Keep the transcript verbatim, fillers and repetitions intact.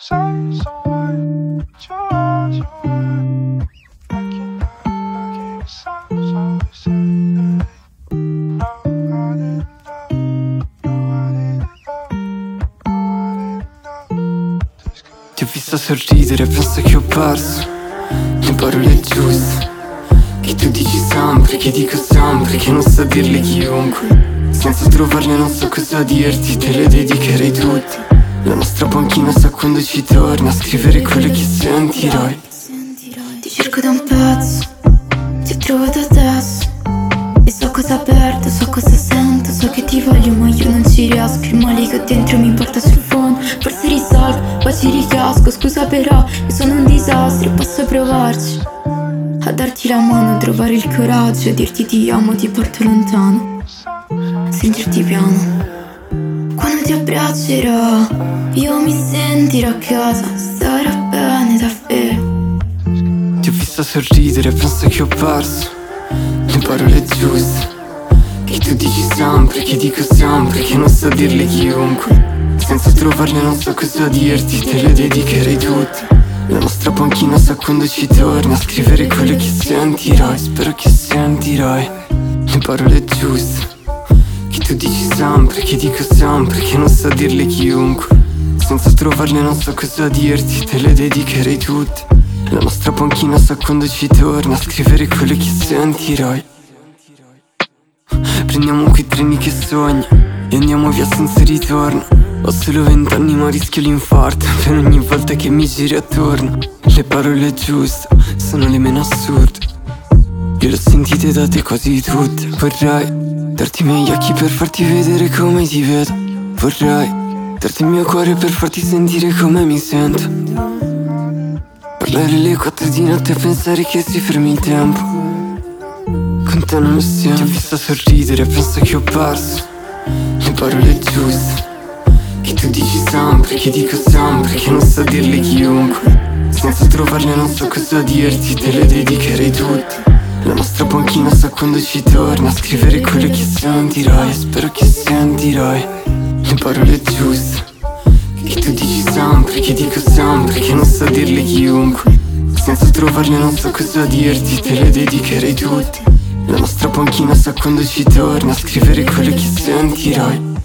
Ti ho visto sorridere, penso che ho perso le parole giuste, che tu dici sempre, che dico sempre, che non so dirle chiunque. Senza trovarle non so cosa dirti, te le dedicherei tutte. La nostra panchina sa quando ci torna a scrivere quello che sentirai. Ti cerco da un pezzo, ti ho trovato adesso. E so cosa perdo, so cosa sento, so che ti voglio ma io non ci riesco. Il male che ho dentro mi porta sul fondo, forse risolvo, poi ci ricasco. Scusa però, io sono un disastro e posso provarci a darti la mano, a trovare il coraggio, a dirti ti amo, ti porto lontano, sentirti piano. Quando ti abbraccerò, io mi sentirò a casa, starò bene davvero. Ti ho visto sorridere, penso che ho perso le parole giuste, che tu dici sempre, che dico sempre, che non so dirle chiunque. Senza trovarle non so cosa dirti, te le dedicherei tutte. La nostra panchina sa quando ci torna a scrivere quello che sentirai. Spero che sentirai le parole giuste, che tu dici sempre, che dico sempre, che non so dirle chiunque. Senza trovarle non so cosa dirti, te le dedicherei tutte. La nostra panchina sa quando ci torna a scrivere quello che sentirai. Prendiamo quei treni che sogni e andiamo via senza ritorno. Ho solo vent'anni ma rischio l'infarto per ogni volta che mi giri attorno. Le parole giuste sono le meno assurde, io le ho sentite da te quasi tutte. Vorrei darti i miei occhi per farti vedere come ti vedo. Vorrei darti il mio cuore per farti sentire come mi sento. Parlare alle quattro di notte e pensare che si fermi il tempo. Con te non lo sento. Ti ho visto sorridere, penso che ho perso le parole giuste, che tu dici sempre, che dico sempre, che non so dirle chiunque. Senza trovarle non so cosa dirti, te le dedicherei tutte. La nostra panchina sa quando ci torna a scrivere quello che sentirai. Spero che sentirai le parole giuste, che tu dici sempre, che dico sempre, che non so dirle chiunque. Senza trovarle non so cosa dirti, te le dedicherei tutte. La nostra panchina sa quando ci torna a scrivere quello che sentirai.